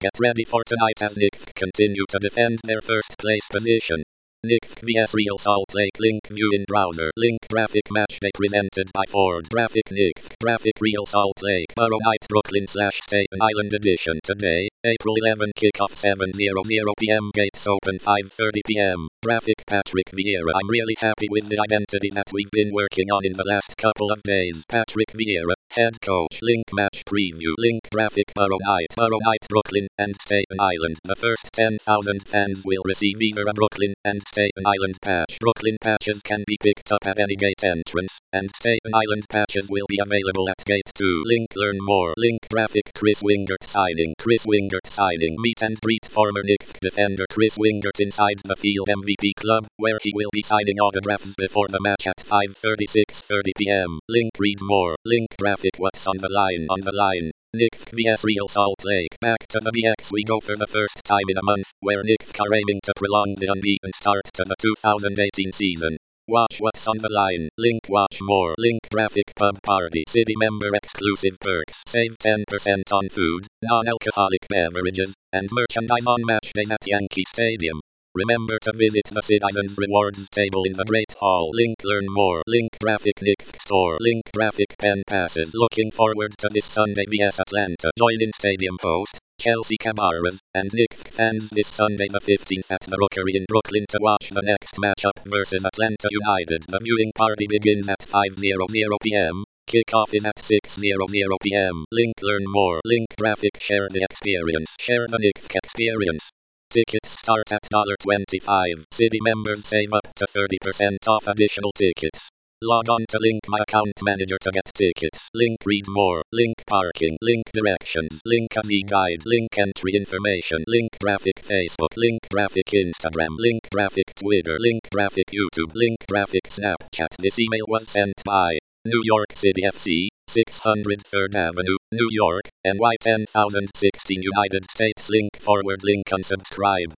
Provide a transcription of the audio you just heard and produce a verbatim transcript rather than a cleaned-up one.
Get ready for tonight as Knicks continue to defend their first place position. Knicks vs Real Salt Lake. Link view in browser. Link graphic match day presented by Ford. Graphic Knicks. Graphic Real Salt Lake. Borough Night Brooklyn slash Staten Island edition. Today, April eleventh. Kickoff seven hundred p m. Gates open five thirty p m. Graphic Patrick Vieira. I'm really happy with the identity that we've been working on in the last couple of days. Patrick Vieira, head coach. Link match preview. Link graphic Borough Night. Borough Night Brooklyn and Staten Island. The first ten thousand fans will receive either a Brooklyn and Staten Island patch. Brooklyn patches can be picked up at any gate entrance, and Staten Island patches will be available at gate two. Link learn more. Link graphic Chris Wingert signing. Chris Wingert signing. Meet and greet former Knicks defender Chris Wingert inside the Field M V P Club, where he will be signing autographs before the match at five thirty to six thirty p m. Link read more. Link graphic what's on the line. On the line. Knicks vs Real Salt Lake. Back to the B X we go for the first time in a month, where Knicks are aiming to prolong the unbeaten start to the two thousand eighteen season. Watch what's on the line. Link watch more. Link graphic pub party. City member exclusive perks. Save ten percent on food, non-alcoholic beverages, and merchandise on match day at Yankee Stadium. Remember to visit the Citizens Rewards table in the Great Hall. Link learn more. Link graphic Knicks store. Link graphic pen passes. Looking forward to this Sunday vs Atlanta. Join in stadium host Chelsea Cabarrus and Knicks fans this Sunday the fifteenth at the Rookery in Brooklyn to watch the next matchup versus Atlanta United. The viewing party begins at five hundred p m. Kickoff is at six hundred p m. Link learn more. Link graphic share the experience. Share the Knicks experience. Tickets start at one dollar twenty-five. City members save up to thirty percent off additional tickets. Log on to Link My Account Manager to get tickets. Link read more. Link parking. Link directions. Link a Z guide. Link entry information. Link graphic Facebook. Link graphic Instagram. Link graphic Twitter. Link graphic YouTube. Link graphic Snapchat. This email was sent by New York City F C, six hundred third Avenue, New York, N Y ten thousand sixteen United States. Link forward link unsubscribe.